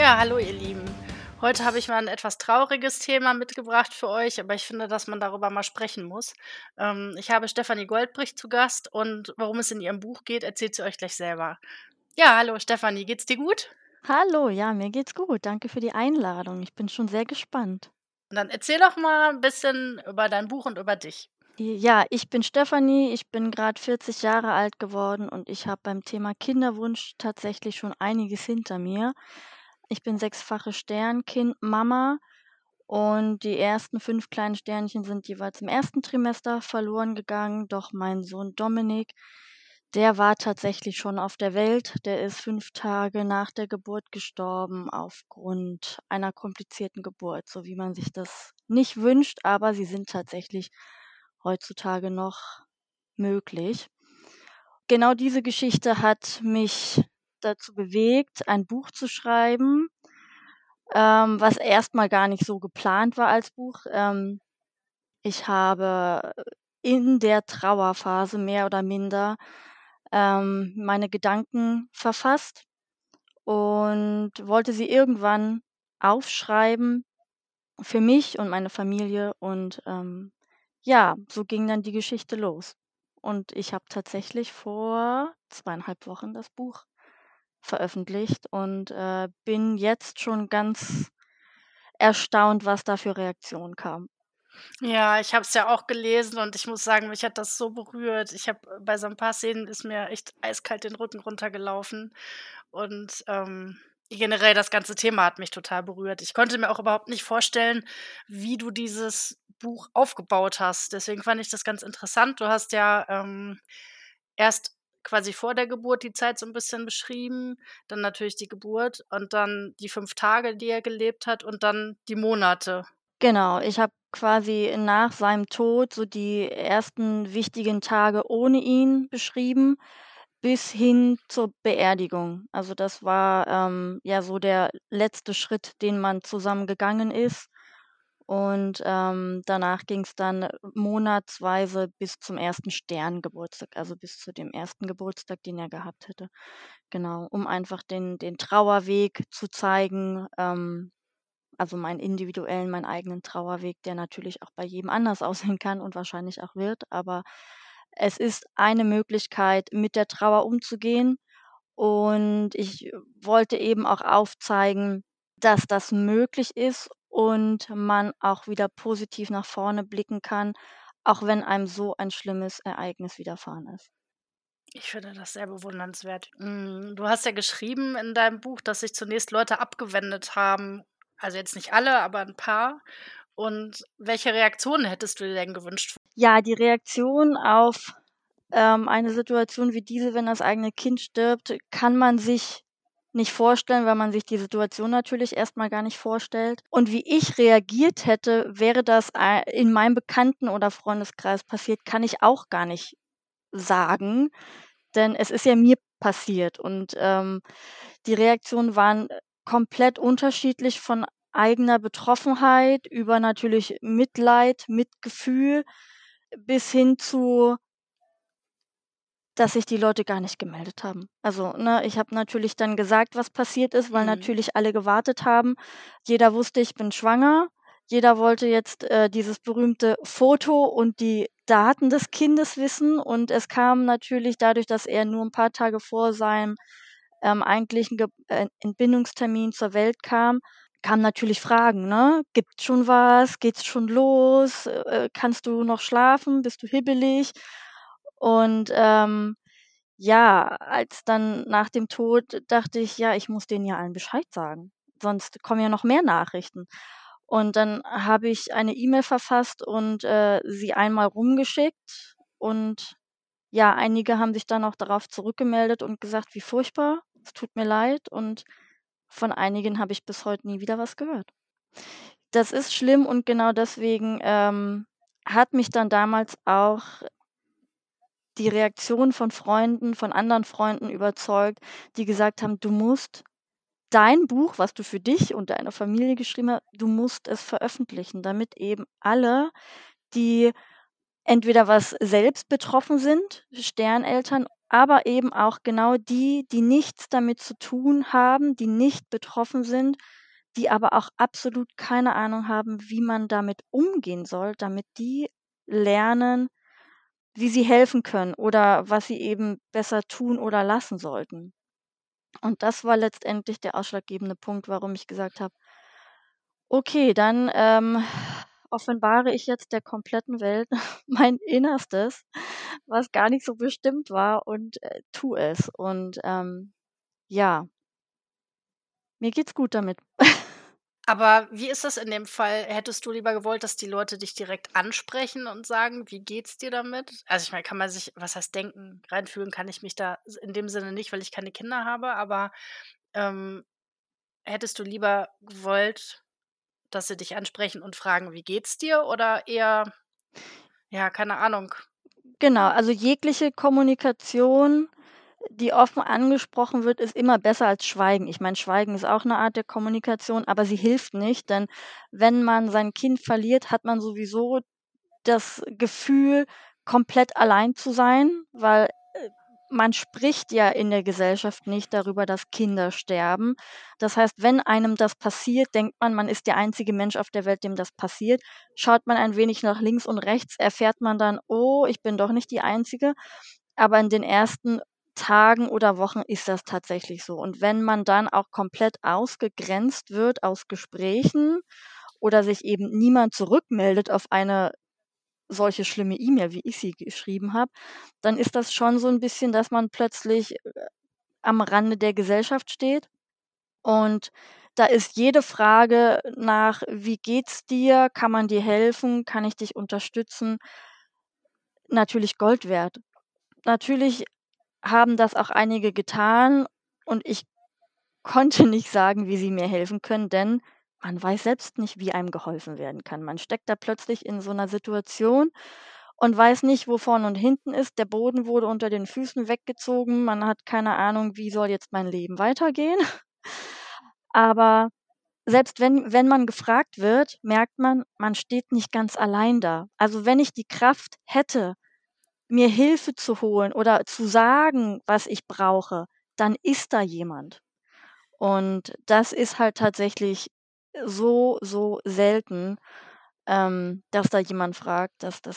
Ja, hallo ihr Lieben. Heute habe ich mal ein etwas trauriges Thema mitgebracht für euch, aber ich finde, dass man darüber mal sprechen muss. Ich habe Stefanie Goldbrich zu Gast und worum es in ihrem Buch geht, erzählt sie euch gleich selber. Ja, hallo Stefanie, geht's dir gut? Hallo, ja, mir geht's gut. Danke für die Einladung. Ich bin schon sehr gespannt. Und dann erzähl doch mal ein bisschen über dein Buch und über dich. Ja, ich bin Stefanie, ich bin gerade 40 Jahre alt geworden und ich habe beim Thema Kinderwunsch tatsächlich schon einiges hinter mir. Ich bin sechsfache Sternkind-Mama und die ersten 5 kleinen Sternchen sind jeweils im ersten Trimester verloren gegangen, doch mein Sohn Dominik, der war tatsächlich schon auf der Welt. Der ist 5 Tage nach der Geburt gestorben aufgrund einer komplizierten Geburt, so wie man sich das nicht wünscht, aber sie sind tatsächlich heutzutage noch möglich. Genau diese Geschichte hat mich dazu bewegt, ein Buch zu schreiben, was erstmal gar nicht so geplant war als Buch. Ich habe in der Trauerphase mehr oder minder, meine Gedanken verfasst und wollte sie irgendwann aufschreiben für mich und meine Familie und, ja, so ging dann die Geschichte los. Und ich habe tatsächlich vor 2,5 Wochen das Buch veröffentlicht und, bin jetzt schon ganz erstaunt, was da für Reaktionen kamen. Ja, ich habe es ja auch gelesen und ich muss sagen, mich hat das so berührt. Ich habe bei so ein paar Szenen ist mir echt eiskalt den Rücken runtergelaufen und, generell das ganze Thema hat mich total berührt. Ich konnte mir auch überhaupt nicht vorstellen, wie du dieses Buch aufgebaut hast. Deswegen fand ich das ganz interessant. Du hast ja, erst quasi vor der Geburt die Zeit so ein bisschen beschrieben, dann natürlich die Geburt und dann die 5 Tage, die er gelebt hat und dann die Monate. Genau, ich habe quasi nach seinem Tod so die ersten wichtigen Tage ohne ihn beschrieben, bis hin zur Beerdigung. Also, das war, ja so der letzte Schritt, den man zusammen gegangen ist. Und, danach ging's dann monatsweise bis zum ersten Sterngeburtstag, also bis zu dem ersten Geburtstag, den er gehabt hätte. Genau, um einfach den Trauerweg zu zeigen, also meinen individuellen, meinen eigenen Trauerweg, der natürlich auch bei jedem anders aussehen kann und wahrscheinlich auch wird. Aber es ist eine Möglichkeit, mit der Trauer umzugehen. Und ich wollte eben auch aufzeigen, dass das möglich ist und man auch wieder positiv nach vorne blicken kann, auch wenn einem so ein schlimmes Ereignis widerfahren ist. Ich finde das sehr bewundernswert. Du hast ja geschrieben in deinem Buch, dass sich zunächst Leute abgewendet haben. Also jetzt nicht alle, aber ein paar. Und welche Reaktionen hättest du dir denn gewünscht? Ja, die Reaktion auf, eine Situation wie diese, wenn das eigene Kind stirbt, kann man sich nicht vorstellen, weil man sich die Situation natürlich erst mal gar nicht vorstellt. Und wie ich reagiert hätte, wäre das, in meinem Bekannten oder Freundeskreis passiert, kann ich auch gar nicht sagen, denn es ist ja mir passiert und, die Reaktionen waren komplett unterschiedlich von eigener Betroffenheit über natürlich Mitleid, Mitgefühl bis hin zu, dass sich die Leute gar nicht gemeldet haben. Also, ne, ich habe natürlich dann gesagt, was passiert ist, weil Mhm. natürlich alle gewartet haben. Jeder wusste, ich bin schwanger. Jeder wollte jetzt, dieses berühmte Foto und die Daten des Kindes wissen. Und es kam natürlich dadurch, dass er nur ein paar Tage vor seinem, eigentlichen Entbindungstermin zur Welt kam, kamen natürlich Fragen, ne? Gibt's schon was? Geht's schon los? Kannst du noch schlafen? Bist du hibbelig? Und, ja, als dann nach dem Tod dachte ich: „Ja, ich muss denen ja allen Bescheid sagen, sonst kommen ja noch mehr Nachrichten.“ Und dann habe ich eine E-Mail verfasst und, sie einmal rumgeschickt und ja, einige haben sich dann auch darauf zurückgemeldet und gesagt: „Wie furchtbar, es tut mir leid“, und von einigen habe ich bis heute nie wieder was gehört. Das ist schlimm und genau deswegen, hat mich dann damals auch die Reaktion von Freunden, von anderen Freunden überzeugt, die gesagt haben: „Du musst dein Buch, was du für dich und deine Familie geschrieben hast, du musst es veröffentlichen, damit eben alle, die entweder was selbst betroffen sind, Sterneltern, aber eben auch genau die, die nichts damit zu tun haben, die nicht betroffen sind, die aber auch absolut keine Ahnung haben, wie man damit umgehen soll, damit die lernen, wie sie helfen können oder was sie eben besser tun oder lassen sollten. Und das war letztendlich der ausschlaggebende Punkt, warum ich gesagt habe: „Okay, dann, offenbare ich jetzt der kompletten Welt mein Innerstes, was gar nicht so bestimmt war und, tue es.“ Und, ja, mir geht's gut damit. Aber wie ist das in dem Fall? Hättest du lieber gewollt, dass die Leute dich direkt ansprechen und sagen: „Wie geht's dir damit?“ Also, ich meine, kann man sich was heißt denken? Reinfühlen kann ich mich da s in dem Sinne nicht, weil ich keine Kinder habe, aber, ähm, hättest du lieber gewollt, dass sie dich ansprechen und fragen: „Wie geht's dir?“ oder eher, ja, keine Ahnung. Genau, also jegliche Kommunikation, die offen angesprochen wird, ist immer besser als Schweigen. Ich meine, Schweigen ist auch eine Art der Kommunikation, aber sie hilft nicht, denn wenn man sein Kind verliert, hat man sowieso das Gefühl, komplett allein zu sein, weil, man spricht ja in der Gesellschaft nicht darüber, dass Kinder sterben. Das heißt, wenn einem das passiert, denkt man, man ist der einzige Mensch auf der Welt, dem das passiert. Schaut man ein wenig nach links und rechts, erfährt man dann: „Oh, ich bin doch nicht die Einzige.“ Aber in den ersten Tagen oder Wochen ist das tatsächlich so. Und wenn man dann auch komplett ausgegrenzt wird aus Gesprächen oder sich eben niemand zurückmeldet auf eine solche schlimme E-Mail, wie ich sie geschrieben habe, dann ist das schon so 'n bisschen, dass man plötzlich am Rande der Gesellschaft steht. Und da ist jede Frage nach: „Wie geht's dir? Kann man dir helfen? Kann ich dich unterstützen?“ natürlich Gold wert. Natürlich haben das auch einige getan und ich konnte nicht sagen, wie sie mir helfen können, denn man weiß selbst nicht, wie einem geholfen werden kann. Man steckt da plötzlich in so 'ner Situation und weiß nicht, wo vorne und hinten ist. Der Boden wurde unter den Füßen weggezogen. Man hat keine Ahnung, wie soll jetzt mein Leben weitergehen? Aber selbst wenn man gefragt wird, merkt man, man steht nicht ganz allein da. Also, wenn ich die Kraft hätte, mir Hilfe zu holen oder zu sagen, was ich brauche, dann ist da jemand. Und das ist halt tatsächlich so, so selten, dass da jemand fragt,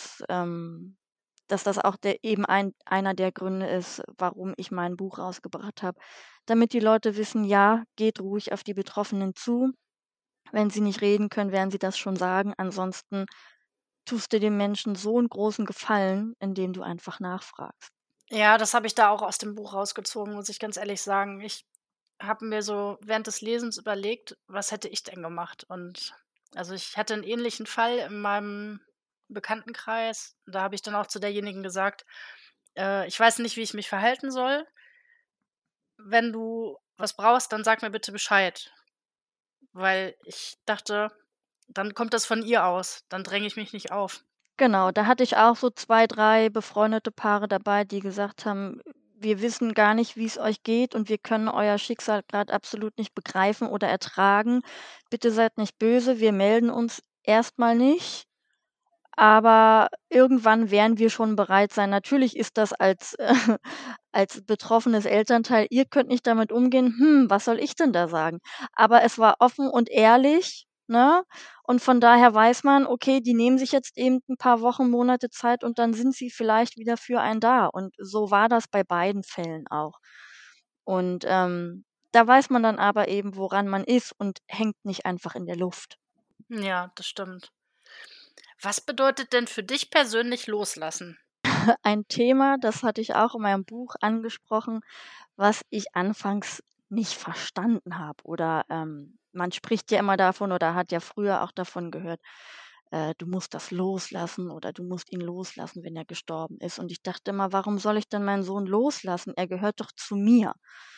dass das auch der eben einer der Gründe ist, warum ich mein Buch rausgebracht habe, damit die Leute wissen: „Ja, geht ruhig auf die Betroffenen zu. Wenn sie nicht reden können, werden sie das schon sagen. Ansonsten tust du den Menschen so einen großen Gefallen, indem du einfach nachfragst.“ Ja, das habe ich da auch aus dem Buch rausgezogen, muss ich ganz ehrlich sagen. Ich habe mir so während des Lesens überlegt: „Was hätte ich denn gemacht?“ Und also, ich hatte einen ähnlichen Fall in meinem Bekanntenkreis. Da habe ich dann auch zu derjenigen gesagt: „Ich weiß nicht, wie ich mich verhalten soll. Wenn du was brauchst, dann sag mir bitte Bescheid.“ Weil ich dachte, dann kommt das von ihr aus, dann dränge ich mich nicht auf. Genau, da hatte ich auch so 2, 3 befreundete Paare dabei, die gesagt haben: „Wir wissen gar nicht, wie es euch geht und wir können euer Schicksal gerade absolut nicht begreifen oder ertragen. Bitte seid nicht böse, wir melden uns erstmal nicht, aber irgendwann werden wir schon bereit sein.“ Natürlich ist das als als betroffenes Elternteil: „Ihr könnt nicht damit umgehen. Was soll ich denn da sagen?“ Aber es war offen und ehrlich, ne? Und von daher weiß man, okay, die nehmen sich jetzt eben 'n paar Wochen, Monate Zeit und dann sind sie vielleicht wieder für einen da. Und so war das bei beiden Fällen auch. Und, da weiß man dann aber eben, woran man ist und hängt nicht einfach in der Luft. Ja, das stimmt. Was bedeutet denn für dich persönlich loslassen? Ein Thema, das hatte ich auch in meinem Buch angesprochen, was ich anfangs nicht verstanden habe oder, man spricht ja immer davon oder hat ja früher auch davon gehört, du musst das loslassen oder du musst ihn loslassen, wenn er gestorben ist. Und ich dachte immer: „Warum soll ich denn meinen Sohn loslassen? Er gehört doch zu mir.“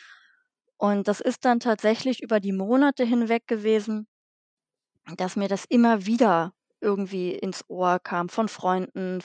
Und das ist dann tatsächlich über die Monate hinweg gewesen, dass mir das immer wieder irgendwie ins Ohr kam von Freunden,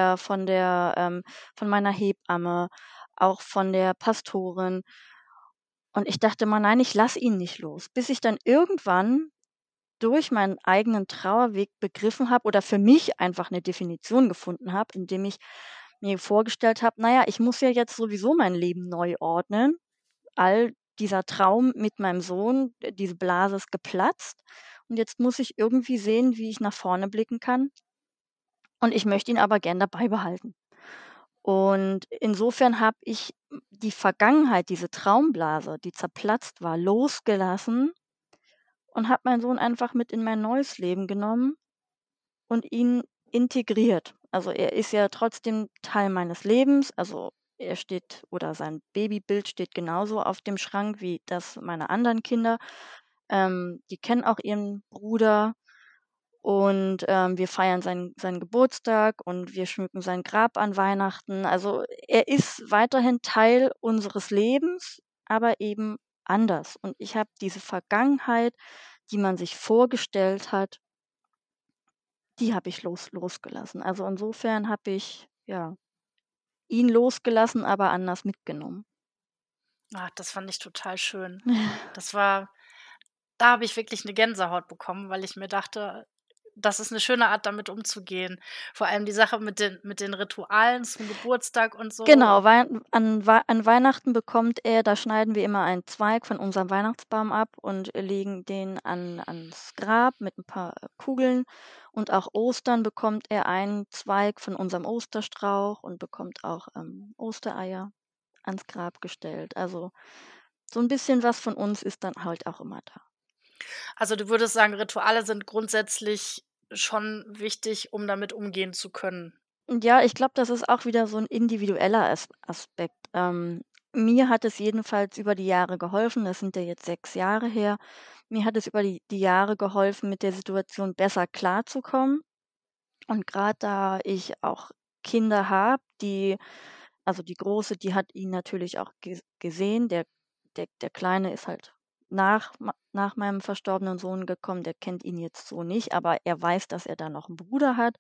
von meiner Hebamme, auch von der Pastorin. Und ich dachte immer: „Nein, ich lasse ihn nicht los.“ Bis ich dann irgendwann durch meinen eigenen Trauerweg begriffen habe oder für mich einfach eine Definition gefunden habe, indem ich mir vorgestellt habe, na ja, ich muss ja jetzt sowieso mein Leben neu ordnen. All dieser Traum mit meinem Sohn, diese Blase ist geplatzt und jetzt muss ich irgendwie sehen, wie ich nach vorne blicken kann und ich möchte ihn aber gern dabei behalten. Und insofern habe ich die Vergangenheit, diese Traumblase, die zerplatzt war, losgelassen und habe meinen Sohn einfach mit in mein neues Leben genommen und ihn integriert. Also, er ist ja trotzdem Teil meines Lebens. Also, er steht oder sein Babybild steht genauso auf dem Schrank wie das meiner anderen Kinder. Die kennen auch ihren Bruder und, wir feiern seinen Geburtstag und wir schmücken sein Grab an Weihnachten. Also, er ist weiterhin Teil unseres Lebens, aber eben anders. Und ich habe diese Vergangenheit, die man sich vorgestellt hat, die habe ich losgelassen. Also, insofern habe ich, ja, ihn losgelassen, aber anders mitgenommen. Ah, das fand ich total schön. Das war Da habe ich wirklich 'ne Gänsehaut bekommen, weil ich mir dachte, das ist 'ne schöne Art, damit umzugehen. Vor allem die Sache mit den Ritualen zum Geburtstag und so. Genau, an Weihnachten bekommt er da schneiden wir immer einen Zweig von unserem Weihnachtsbaum ab und legen den ans Grab mit 'n paar, Kugeln. Und auch Ostern bekommt er einen Zweig von unserem Osterstrauch und bekommt auch, Ostereier ans Grab gestellt. Also, so 'n bisschen was von uns ist dann halt auch immer da. Also, du würdest sagen, Rituale sind grundsätzlich schon wichtig, um damit umgehen zu können. Ja, ich glaube, das ist auch wieder so 'n individueller Aspekt. Mir hat es jedenfalls über die Jahre geholfen, das sind ja jetzt 6 Jahre her. Mir hat es über die Jahre geholfen, mit der Situation besser klarzukommen. Und grad da ich auch Kinder habe, die Große, die hat ihn natürlich auch gesehen. Der Kleine ist halt nach meinem verstorbenen Sohn gekommen, der kennt ihn jetzt so nicht, aber er weiß, dass er da noch 'n Bruder hat.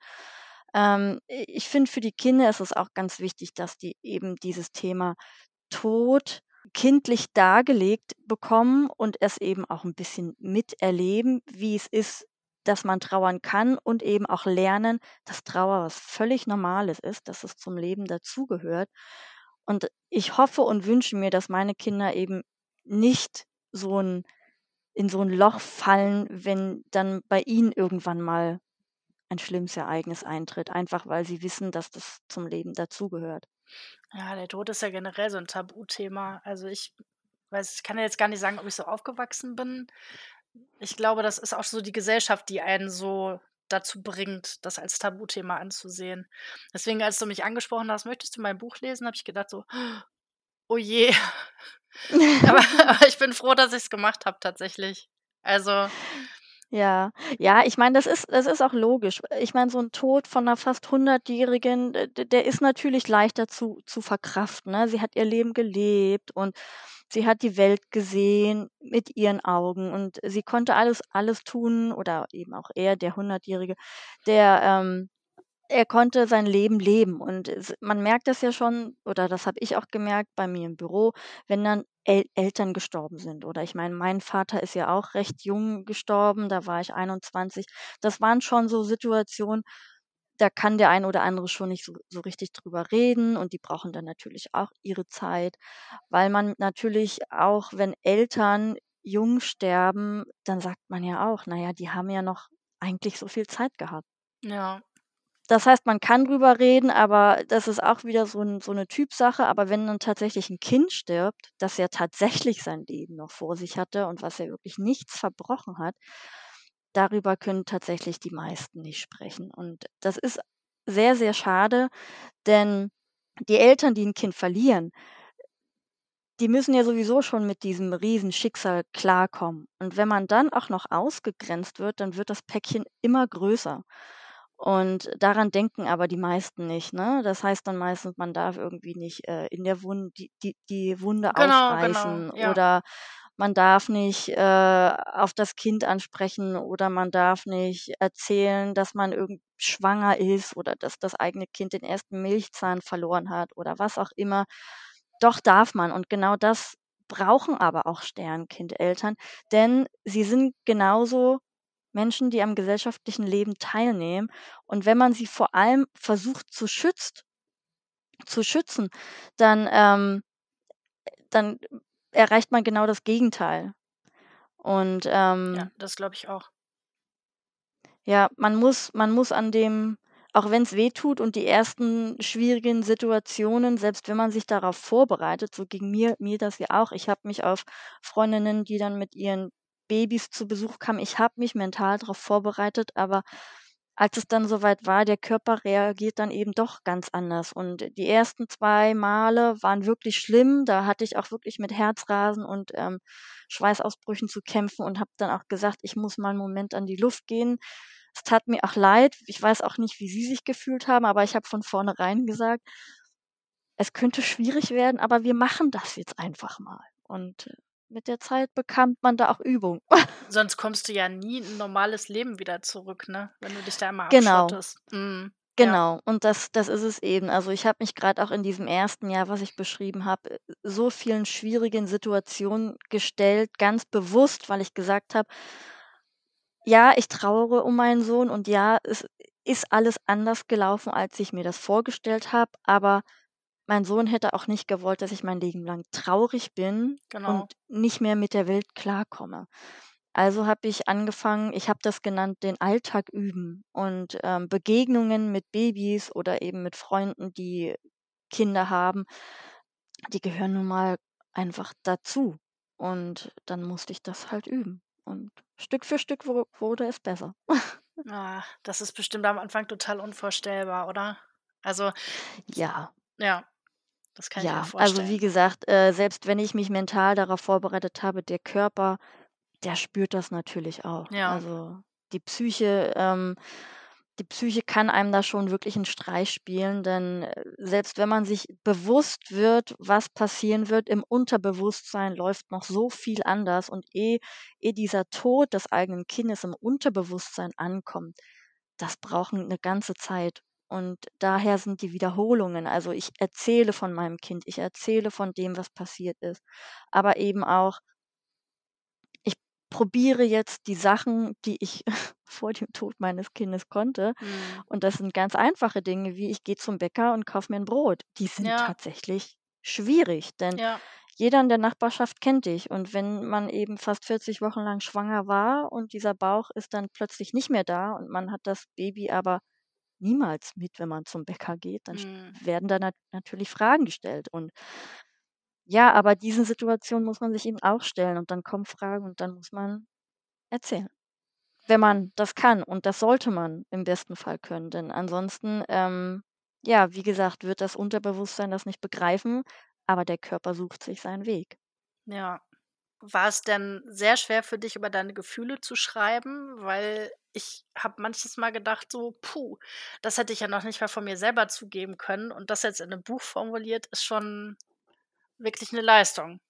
Ich finde, für die Kinder ist es auch ganz wichtig, dass die eben dieses Thema Tod kindlich dargelegt bekommen und es eben auch 'n bisschen miterleben, wie es ist, dass man trauern kann und eben auch lernen, dass Trauer was völlig Normales ist, dass es zum Leben dazugehört. Und ich hoffe und wünsche mir, dass meine Kinder eben nicht so 'n in so 'n Loch fallen, wenn dann bei ihnen irgendwann mal ein schlimmes Ereignis eintritt, einfach weil sie wissen, dass das zum Leben dazugehört. Ja, der Tod ist ja generell so 'n Tabuthema. Also, ich kann ja jetzt gar nicht sagen, ob ich so aufgewachsen bin. Ich glaube, das ist auch so die Gesellschaft, die einen so dazu bringt, das als Tabuthema anzusehen. Deswegen, als du mich angesprochen hast: „Möchtest du mein Buch lesen?", habe ich gedacht so: „Oh je." Aber ich bin froh, dass ich's gemacht habe tatsächlich. Also, Ja, ja, ich meine, das ist auch logisch. Ich meine, so 'n Tod von 'ner fast Hundertjährigen, der ist natürlich leichter zu verkraften, ne? Sie hat ihr Leben gelebt und sie hat die Welt gesehen mit ihren Augen und sie konnte alles tun oder eben auch er, der Hundertjährige, der, er konnte sein Leben leben und man merkt das ja schon oder das habe ich auch gemerkt bei mir im Büro, wenn dann Eltern gestorben sind oder ich meine, mein Vater ist ja auch recht jung gestorben, da war ich 21. Das waren schon so Situationen, da kann der ein oder andere schon nicht so richtig drüber reden und die brauchen dann natürlich auch ihre Zeit, weil man natürlich auch, wenn Eltern jung sterben, dann sagt man ja auch: „Na ja, die haben ja noch eigentlich so viel Zeit gehabt.“ ja. Das heißt, man kann drüber reden, aber das ist auch wieder so 'ne Typsache. Aber wenn dann tatsächlich 'n Kind stirbt, das ja tatsächlich sein Leben noch vor sich hatte und was ja wirklich nichts verbrochen hat, darüber können tatsächlich die meisten nicht sprechen. Und das ist sehr, sehr schade, denn die Eltern, die 'n Kind verlieren, die müssen ja sowieso schon mit diesem Riesenschicksal klarkommen. Und wenn man dann auch noch ausgegrenzt wird, dann wird das Päckchen immer größer. Und daran denken aber die meisten nicht, ne? Das heißt dann meistens, man darf irgendwie nicht, in der Wund die Wunde Genau, genau, aufreißen ja. oder man darf nicht, auf das Kind ansprechen oder man darf nicht erzählen, dass man schwanger ist oder dass das eigene Kind den ersten Milchzahn verloren hat oder was auch immer. Doch darf man und genau das brauchen aber auch Sternkindeltern, denn sie sind genauso Menschen, die am gesellschaftlichen Leben teilnehmen. Und wenn man sie vor allem versucht zu zu schützen, dann dann erreicht man genau das Gegenteil. Und, Ja, das glaube ich auch. ja, man muss an dem, auch wenn es weh tut und die ersten schwierigen Situationen, selbst wenn man sich darauf vorbereitet, so ging mir das ja auch. Ich habe mich auf Freundinnen, die dann mit ihren Babys zu Besuch kamen, ich habe mich mental darauf vorbereitet, aber als es dann soweit war, der Körper reagiert dann eben doch ganz anders. Und die ersten 2 Male waren wirklich schlimm. Da hatte ich auch wirklich mit Herzrasen und, Schweißausbrüchen zu kämpfen und habe dann auch gesagt: „Ich muss mal 'n Moment an die Luft gehen." Es tat mir auch leid. Ich weiß auch nicht, wie sie sich gefühlt haben, aber ich habe von vornherein gesagt: „Es könnte schwierig werden, aber wir machen das jetzt einfach mal." Und, mit der Zeit bekommt man da auch Übung. Sonst kommst du ja nie in 'n normales Leben wieder zurück, ne, wenn du dich da immer Genau, abschottest. Mhm. Ja, genau. Und das ist es eben. Also, ich habe mich grad auch in diesem ersten Jahr, was ich beschrieben habe, so vielen schwierigen Situationen gestellt, ganz bewusst, weil ich gesagt habe: „Ja, ich trauere um meinen Sohn und ja, es ist alles anders gelaufen, als ich mir das vorgestellt habe, aber mein Sohn hätte auch nicht gewollt, dass ich mein Leben lang traurig bin genau. und nicht mehr mit der Welt klarkomme." Also habe ich angefangen, ich habe das genannt, den Alltag üben und, Begegnungen mit Babys oder eben mit Freunden, die Kinder haben, die gehören nun mal einfach dazu. Und dann musste ich das halt üben. Und Stück für Stück wurde es besser. Ah, das ist bestimmt am Anfang total unvorstellbar, oder? Also, Ja. ja, das kann ich mir Ja, also wie vorstellen. gesagt, selbst wenn ich mich mental darauf vorbereitet habe, der Körper, der spürt das natürlich auch. Ja, Also die Psyche ähm, die Psyche kann einem da schon wirklich 'n Streich spielen, denn, selbst wenn man sich bewusst wird, was passieren wird, im Unterbewusstsein läuft noch so viel anders und ehe dieser Tod des eigenen Kindes im Unterbewusstsein ankommt, das braucht 'ne ganze Zeit. Und daher sind die Wiederholungen. Also, ich erzähle von meinem Kind, ich erzähle von dem, was passiert ist, aber eben auch, ich probiere jetzt die Sachen, die ich vor dem Tod meines Kindes konnte. mhm. Und das sind ganz einfache Dinge, wie ich gehe zum Bäcker und kaufe mir 'n Brot. Die sind Ja, tatsächlich schwierig, denn ja, jeder in der Nachbarschaft kennt dich. Und wenn man eben fast 40 Wochen lang schwanger war und dieser Bauch ist dann plötzlich nicht mehr da und man hat das Baby aber niemals mit, wenn man zum Bäcker geht, dann mhm. werden da natürlich Fragen gestellt. Und ja, aber diesen Situationen muss man sich eben auch stellen und dann kommen Fragen und dann muss man erzählen. Wenn man das kann und das sollte man im besten Fall können, denn ansonsten, ja, wie gesagt, wird das Unterbewusstsein das nicht begreifen, aber der Körper sucht sich seinen Weg. Ja. War es denn sehr schwer für dich, über deine Gefühle zu schreiben? Weil ich habe manches Mal gedacht so: „Puh, das hätte ich ja noch nicht mal von mir selber zugeben können und das jetzt in 'nem Buch formuliert, ist schon wirklich 'ne Leistung.“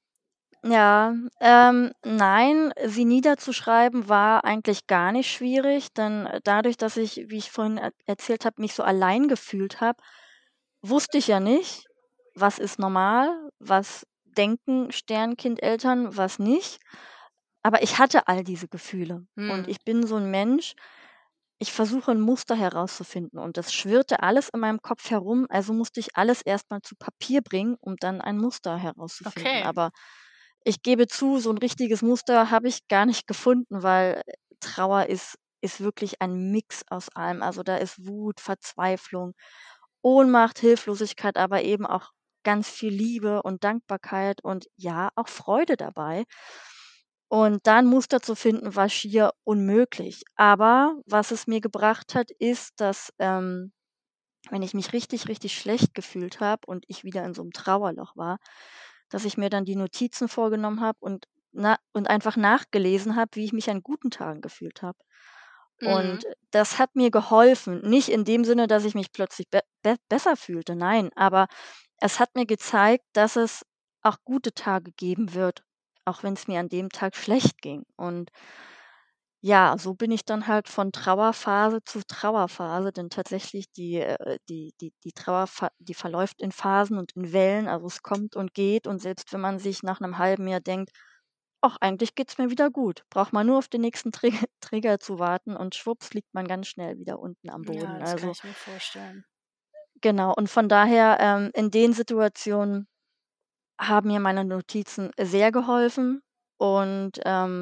Ja, nein, sie niederzuschreiben war eigentlich gar nicht schwierig, denn dadurch, dass ich, wie ich vorhin erzählt habe, mich so allein gefühlt habe, wusste ich ja nicht, was ist normal, was denken Sternkindeltern, was nicht. Aber ich hatte all diese Gefühle und Mhm. ich bin so 'n Mensch, ich versuche 'n Muster herauszufinden und das schwirrte alles in meinem Kopf herum, also musste ich alles erst mal zu Papier bringen, um dann ein Muster herauszufinden. Okay. Aber ich gebe zu, so 'n richtiges Muster habe ich gar nicht gefunden, weil Trauer ist wirklich ein Mix aus allem. Also, da ist Wut, Verzweiflung, Ohnmacht, Hilflosigkeit, aber eben auch ganz viel Liebe und Dankbarkeit und ja, auch Freude dabei. Und da 'n Muster zu finden, war schier unmöglich. Aber was es mir gebracht hat, ist, dass, wenn ich mich richtig, richtig schlecht gefühlt habe und ich wieder in so 'nem Trauerloch war, dass ich mir dann die Notizen vorgenommen habe und einfach nachgelesen habe, wie ich mich an guten Tagen gefühlt habe. Mhm. Und das hat mir geholfen. Nicht in dem Sinne, dass ich mich plötzlich besser fühlte, nein, aber es hat mir gezeigt, dass es auch gute Tage geben wird, auch wenn's mir an dem Tag schlecht ging. Und ja, so bin ich dann halt von Trauerphase zu Trauerphase, denn tatsächlich die Trauer die verläuft in Phasen und in Wellen, also es kommt und geht und selbst wenn man sich nach 'nem halben Jahr denkt: „Ach, eigentlich geht's mir wieder gut", braucht man nur auf den nächsten Trigger zu warten und schwupps liegt man ganz schnell wieder unten am Ja, Boden. das kann Also, ich mir vorstellen. Genau, und von daher, in den Situationen haben mir meine Notizen sehr geholfen und,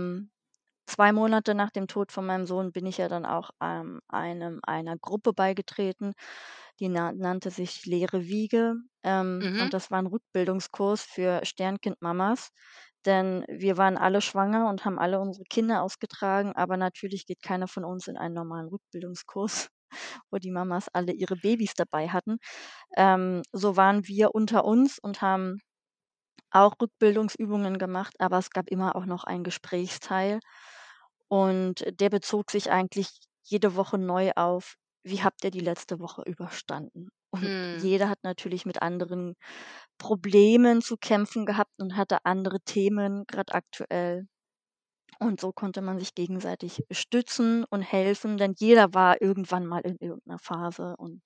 2 Monate nach dem Tod von meinem Sohn bin ich ja dann auch, einer Gruppe beigetreten, die nannte sich Leere Wiege, Mhm. und das war 'n Rückbildungskurs für Sternkind-Mamas, denn wir waren alle schwanger und haben alle unsere Kinder ausgetragen, aber natürlich geht keiner von uns in einen normalen Rückbildungskurs, wo die Mamas alle ihre Babys dabei hatten. So waren wir unter uns und haben auch Rückbildungsübungen gemacht, aber es gab immer auch noch einen Gesprächsteil und der bezog sich eigentlich jede Woche neu auf: „Wie habt ihr die letzte Woche überstanden?“ Und Mhm. jeder hat natürlich mit anderen Problemen zu kämpfen gehabt und hatte andere Themen, grad aktuell. Und so konnte man sich gegenseitig stützen und helfen, denn jeder war irgendwann mal in irgend 'ner Phase und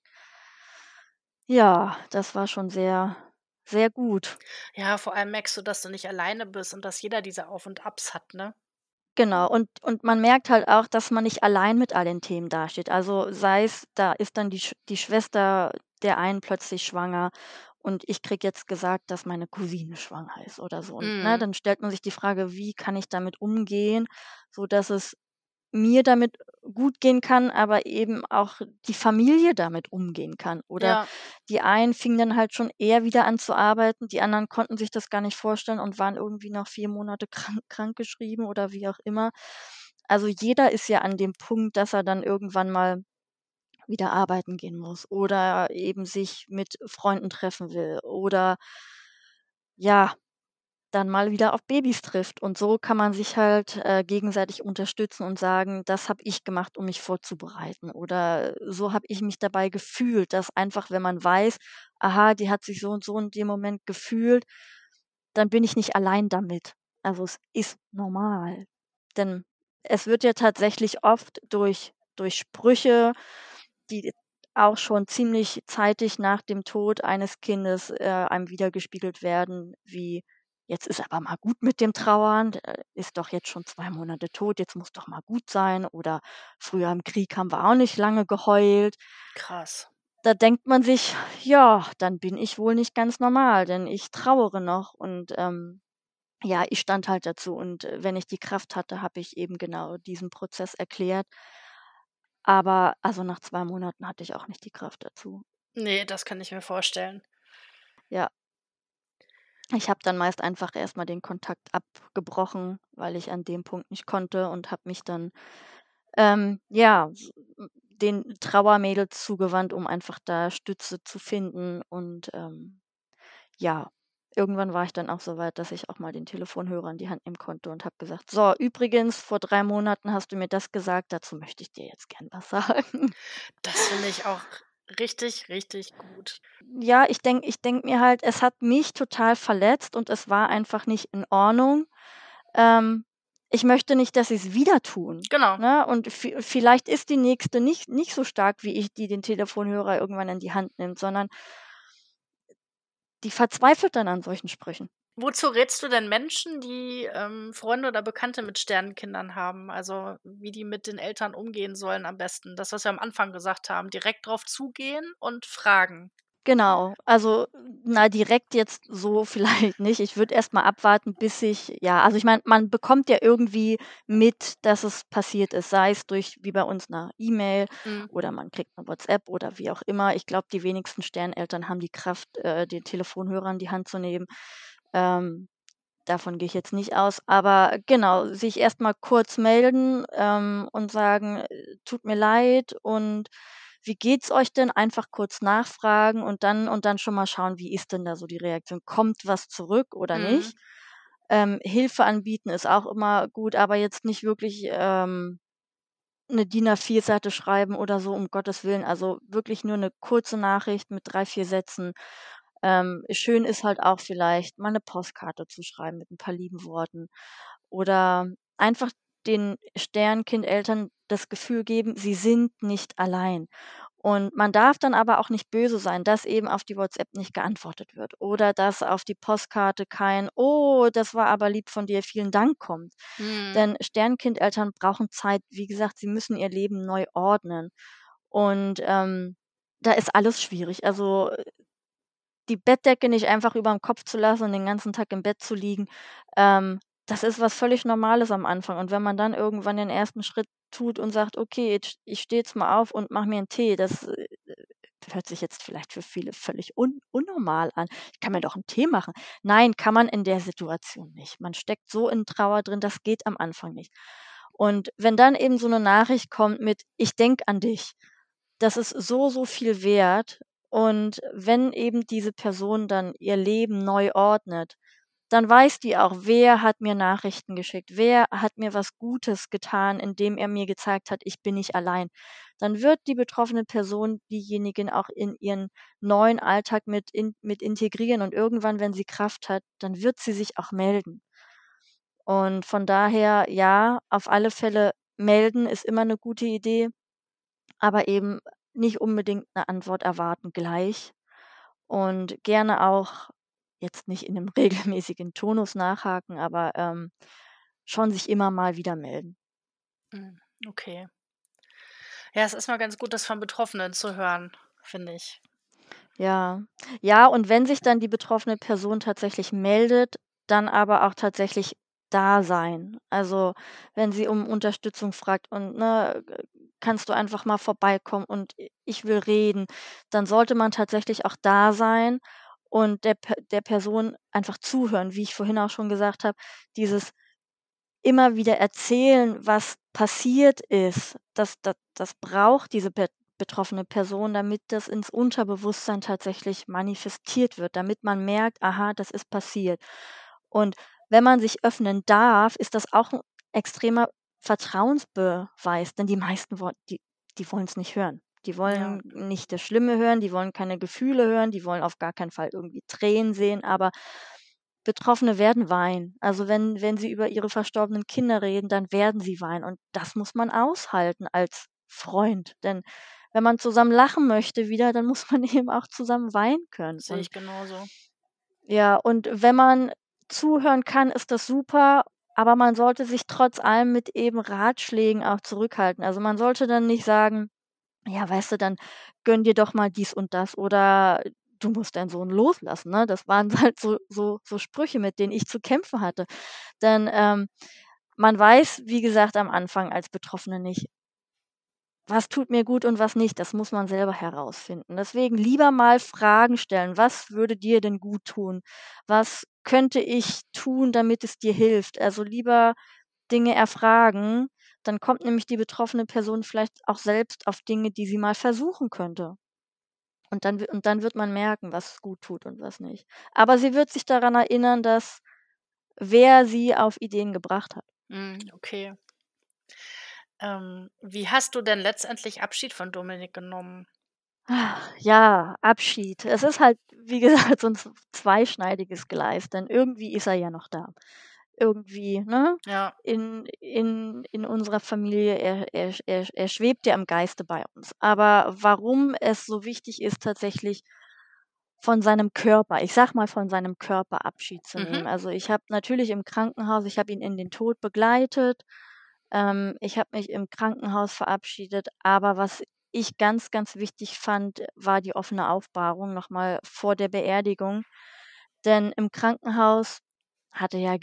ja, das war schon sehr, sehr gut. Ja, vor allem merkst du, dass du nicht alleine bist und dass jeder diese Auf und Abs hat, ne? Genau, und man merkt halt auch, dass man nicht allein mit all den Themen dasteht. Also, sei es, da ist dann die Schwester der einen plötzlich schwanger und ich kriege jetzt gesagt, dass meine Cousine schwanger ist oder so. Und, ne, Mhm. dann stellt man sich die Frage: „Wie kann ich damit umgehen, sodass es mir damit gut gehen kann, aber eben auch die Familie damit umgehen kann?“ Oder Ja, die einen fingen dann halt schon eher wieder an zu arbeiten, die anderen konnten sich das gar nicht vorstellen und waren irgendwie noch 4 Monate krankgeschrieben oder wie auch immer. Also, jeder ist ja an dem Punkt, dass er dann irgendwann mal wieder arbeiten gehen muss oder eben sich mit Freunden treffen will oder ja, dann mal wieder auf Babys trifft. Und so kann man sich halt, gegenseitig unterstützen und sagen: „Das habe ich gemacht, um mich vorzubereiten.“ Oder „So habe ich mich dabei gefühlt“, dass einfach, wenn man weiß: „Aha, die hat sich so und so in dem Moment gefühlt“, dann bin ich nicht allein damit. Also, es ist normal. Denn es wird ja tatsächlich oft durch Sprüche, die auch schon ziemlich zeitig nach dem Tod eines Kindes, einem widergespiegelt werden, wie: „Jetzt ist aber mal gut mit dem Trauern, der ist doch jetzt schon 2 Monate tot, jetzt muss doch mal gut sein“ oder „Früher im Krieg haben wir auch nicht lange geheult.“ krass. Da denkt man sich: „Ja, dann bin ich wohl nicht ganz normal, denn ich trauere noch“ und, ja, ich stand halt dazu und, wenn ich die Kraft hatte, habe ich eben genau diesen Prozess erklärt. Aber also, nach 2 Monaten hatte ich auch nicht die Kraft dazu. Ne, das kann ich mir vorstellen. Ja, ich habe dann meist einfach erst mal den Kontakt abgebrochen, weil ich an dem Punkt nicht konnte und habe mich dann, ja, den Trauermädels zugewandt, um einfach da Stütze zu finden und, ja, irgendwann war ich dann auch so weit, dass ich auch mal den Telefonhörer in die Hand nehmen konnte und habe gesagt: „So, übrigens, vor 3 Monaten hast du mir das gesagt, dazu möchte ich dir jetzt gern was sagen.“ Das finde ich auch richtig, richtig gut. Ja, ich denke mir halt, es hat mich total verletzt und es war einfach nicht in Ordnung. Ähm, Ich möchte nicht, dass sie's wieder tun, Genau. ne? Und vielleicht ist die Nächste nicht so stark wie ich, die den Telefonhörer irgendwann in die Hand nimmt, sondern die verzweifelt dann an solchen Sprüchen. Wozu rätst du denn Menschen, die, Freunde oder Bekannte mit Sternenkindern haben? Also, wie die mit den Eltern umgehen sollen am besten? Das, was wir am Anfang gesagt haben, direkt drauf zugehen und fragen. Genau, also, na, direkt jetzt so vielleicht nicht. Ich würde erst mal abwarten, bis ich ja, also, ich meine, man bekommt ja irgendwie mit, dass es passiert ist, sei es durch wie bei uns 'ne E-Mail Mhm. oder man kriegt 'ne WhatsApp oder wie auch immer. Ich glaube, die wenigsten Sterneltern haben die Kraft, den Telefonhörer in die Hand zu nehmen. Ähm, Davon gehe ich jetzt nicht aus, aber genau, sich erst mal kurz melden, und sagen: „Tut mir leid und wie geht's euch denn?“ Einfach kurz nachfragen und dann schon mal schauen, wie ist denn da so die Reaktion? Kommt was zurück oder Mhm. nicht? Hilfe anbieten ist auch immer gut, aber jetzt nicht wirklich, 'ne DIN A4-Seite schreiben oder so, um Gottes Willen. Also, wirklich nur 'ne kurze Nachricht mit 3 4 Sätzen. Schön ist halt auch vielleicht, mal 'ne Postkarte zu schreiben mit 'n paar lieben Worten oder einfach den Sternkindeltern das Gefühl geben, sie sind nicht allein. Und man darf dann aber auch nicht böse sein, dass eben auf die WhatsApp nicht geantwortet wird oder dass auf die Postkarte kein „Oh, das war aber lieb von dir, vielen Dank“ kommt. Mhm. Denn Sternkindeltern brauchen Zeit. Wie gesagt, sie müssen ihr Leben neu ordnen. Und, da ist alles schwierig. Also, die Bettdecke nicht einfach überm Kopf zu lassen und den ganzen Tag im Bett zu liegen, das ist was völlig Normales am Anfang. Und wenn man dann irgendwann den ersten Schritt tut und sagt: „Okay, jetzt ich stehe jetzt mal auf und mache mir einen Tee“, das, hört sich jetzt vielleicht für viele völlig unnormal an. „Ich kann mir doch einen Tee machen.“ Nein, kann man in der Situation nicht. Man steckt so in Trauer drin, das geht am Anfang nicht. Und wenn dann eben so eine Nachricht kommt mit: „Ich denke an dich“, das ist so, so viel wert. Und wenn eben diese Person dann ihr Leben neu ordnet, dann weiß die auch, wer hat mir Nachrichten geschickt, wer hat mir was Gutes getan, indem er mir gezeigt hat, ich bin nicht allein. Dann wird die betroffene Person diejenigen auch in ihren neuen Alltag mit integrieren und irgendwann, wenn sie Kraft hat, dann wird sie sich auch melden. Und von daher, ja, auf alle Fälle melden ist immer eine gute Idee, aber eben nicht unbedingt eine Antwort erwarten gleich und gerne auch jetzt nicht in 'nem regelmäßigen Tonus nachhaken, aber, schon sich immer mal wieder melden. Mhm, okay. Ja, es ist mal ganz gut, das von Betroffenen zu hören, finde ich. Ja. Ja, und wenn sich dann die betroffene Person tatsächlich meldet, dann aber auch tatsächlich da sein. Also, wenn sie um Unterstützung fragt und, ne: „Kannst du einfach mal vorbeikommen und ich will reden“, dann sollte man tatsächlich auch da sein und der Person einfach zuhören. Wie ich vorhin auch schon gesagt habe, dieses immer wieder erzählen, was passiert ist, das braucht diese betroffene Person, damit das ins Unterbewusstsein tatsächlich manifestiert wird, damit man merkt: „Aha, das ist passiert.“ Und wenn man sich öffnen darf, ist das auch 'n extremer Vertrauensbeweis, denn die meisten die wollen's nicht hören. Die Ja, wollen nicht das Schlimme hören, die wollen keine Gefühle hören, die wollen auf gar keinen Fall irgendwie Tränen sehen, aber Betroffene werden weinen. Also, wenn sie über ihre verstorbenen Kinder reden, dann werden sie weinen und das muss man aushalten als Freund. Denn wenn man zusammen lachen möchte wieder, dann muss man eben auch zusammen weinen können. sehe Und ich genauso. ja, und wenn man zuhören kann, ist das super, aber man sollte sich trotz allem mit eben Ratschlägen auch zurückhalten. Also, man sollte dann nicht sagen: „Ja, weißt du, dann gönn dir doch mal dies und das“ oder „Du musst deinen Sohn loslassen“, ne? Das waren halt so Sprüche, mit denen ich zu kämpfen hatte. Denn, man weiß, wie gesagt, am Anfang als Betroffene nicht, was tut mir gut und was nicht. Das muss man selber herausfinden. Deswegen lieber mal Fragen stellen. Was würde dir denn gut tun? Was könnte ich tun, damit es dir hilft? Also, lieber Dinge erfragen, dann kommt nämlich die betroffene Person vielleicht auch selbst auf Dinge, die sie mal versuchen könnte. Und dann wird man merken, was gut tut und was nicht. Aber sie wird sich daran erinnern, dass wer sie auf Ideen gebracht hat. Okay. Wie hast du denn letztendlich Abschied von Dominik genommen? Ja, Abschied. Es ist halt, wie gesagt, so 'n zweischneidiges Gleis, denn irgendwie ist er ja noch da. Irgendwie, ne? Ja, In unserer Familie, er schwebt ja im Geiste bei uns. Aber warum es so wichtig ist, tatsächlich von seinem Körper, ich sage mal, von seinem Körper Abschied zu mhm, nehmen. Also, ich habe natürlich im Krankenhaus ich habe ihn in den Tod begleitet. Ich habe mich im Krankenhaus verabschiedet, aber was ich ganz, ganz wichtig fand, war die offene Aufbahrung noch mal vor der Beerdigung. Denn im Krankenhaus hat er ja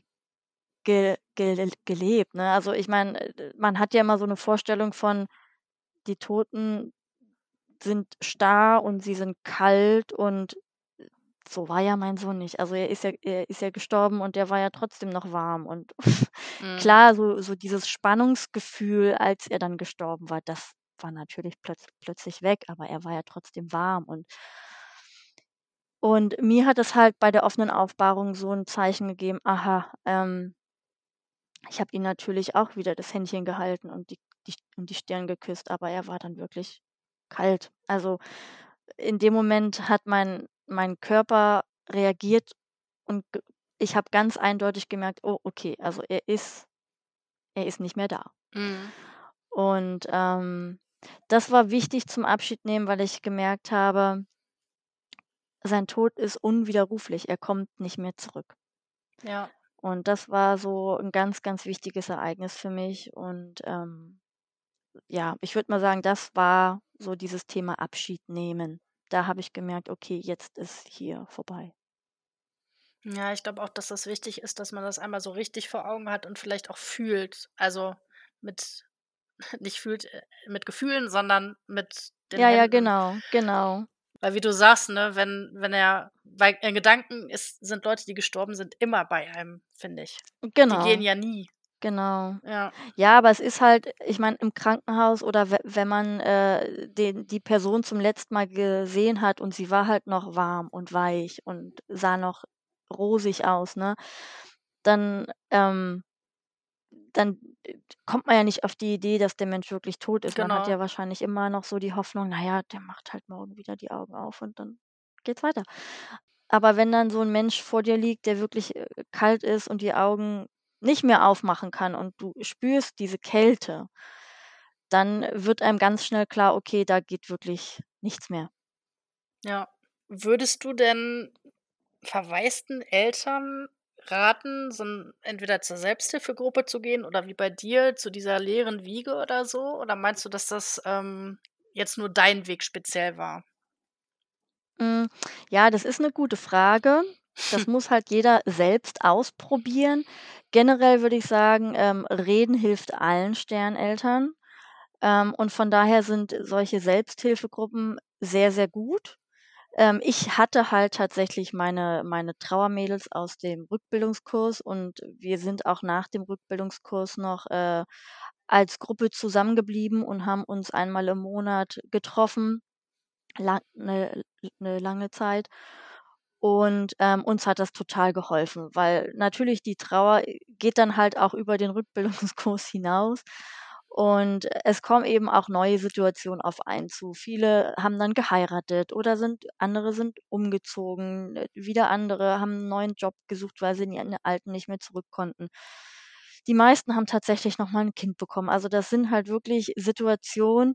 gelebt, ne? Also, ich meine, man hat ja immer so 'ne Vorstellung von, die Toten sind starr und sie sind kalt und so war ja mein Sohn nicht. Also, er ist ja gestorben und der war ja trotzdem noch warm und mhm, klar, so dieses Spannungsgefühl, als er dann gestorben war, das war natürlich plötzlich weg, aber er war ja trotzdem warm und mir hat es halt bei der offenen Aufbahrung so 'n Zeichen gegeben: Aha, ich habe ihm natürlich auch wieder das Händchen gehalten und die Stirn geküsst, aber er war dann wirklich kalt. Also, in dem Moment hat mein Körper reagiert und ich habe ganz eindeutig gemerkt: „Oh, okay, also er ist nicht mehr da.“ mhm, Und, das war wichtig zum Abschied nehmen, weil ich gemerkt habe, sein Tod ist unwiderruflich. Er kommt nicht mehr zurück. ja, Und das war so ein ganz, ganz wichtiges Ereignis für mich und, ja, ich würde mal sagen, das war so dieses Thema Abschied nehmen. Da habe ich gemerkt: „Okay, jetzt ist hier vorbei." Ja, ich glaube auch, dass das wichtig ist, dass man das einmal so richtig vor Augen hat und vielleicht auch fühlt. Also, mit nicht fühlt, mit Gefühlen, sondern mit den Ja, ja, Händen. genau, genau. Weil wie du sagst, ne, wenn er weil in Gedanken sind Leute, die gestorben sind, immer bei einem, finde ich. Die gehen Genau, ja nie. genau. Ja, Ja, aber es ist halt, ich meine, im Krankenhaus oder wenn man, die Person zum letzten Mal gesehen hat und sie war halt noch warm und weich und sah noch rosig aus, ne, dann, dann, kommt man ja nicht auf die Idee, dass der Mensch wirklich tot ist. Man hat genau. ja wahrscheinlich immer noch so die Hoffnung: „Na ja, der macht halt morgen wieder die Augen auf und dann geht's weiter." Aber wenn dann so 'n Mensch vor dir liegt, der wirklich, kalt ist und die Augen nicht mehr aufmachen kann und du spürst diese Kälte, dann wird einem ganz schnell klar: „Okay, da geht wirklich nichts mehr." Ja. Würdest du denn verwaisten Eltern raten, so 'n entweder zur Selbsthilfegruppe zu gehen oder wie bei dir zu dieser leeren Wiege oder so? Oder meinst du, dass das, jetzt nur dein Weg speziell war? Hm, ja, das ist 'ne gute Frage. Das muss halt jeder selbst ausprobieren. Generell würde ich sagen, reden hilft allen Sterneltern. Und von daher sind solche Selbsthilfegruppen sehr, sehr gut. Ich hatte halt tatsächlich meine Trauermädels aus dem Rückbildungskurs und wir sind auch nach dem Rückbildungskurs noch, als Gruppe zusammengeblieben und haben uns einmal im Monat getroffen, 'ne lange Zeit. Und, uns hat das total geholfen, weil natürlich die Trauer geht dann halt auch über den Rückbildungskurs hinaus und es kommen eben auch neue Situationen auf einen zu. Viele haben dann geheiratet oder andere sind umgezogen, wieder andere haben 'n neuen Job gesucht, weil sie in ihren alten nicht mehr zurück konnten. Die meisten haben tatsächlich noch mal 'n Kind bekommen. Also, das sind halt wirklich Situationen,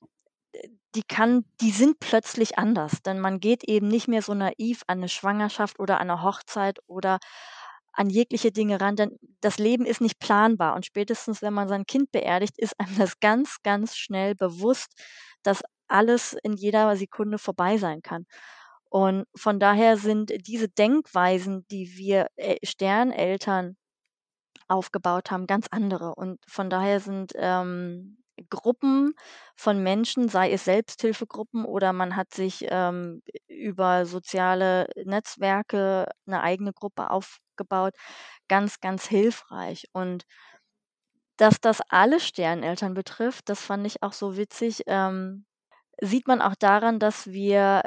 die sind plötzlich anders, denn man geht eben nicht mehr so naiv an 'ne Schwangerschaft oder an 'ne Hochzeit oder an jegliche Dinge ran, denn das Leben ist nicht planbar und spätestens, wenn man sein Kind beerdigt, ist einem das ganz, ganz schnell bewusst, dass alles in jeder Sekunde vorbei sein kann. Und von daher sind diese Denkweisen, die wir, Sterneltern aufgebaut haben, ganz andere. Und von daher sind, Gruppen von Menschen, sei es Selbsthilfegruppen oder man hat sich, über soziale Netzwerke eine eigene Gruppe aufgebaut, ganz, ganz hilfreich. Und dass das alle Sterneltern betrifft, das fand ich auch so witzig, sieht man auch daran, dass wir,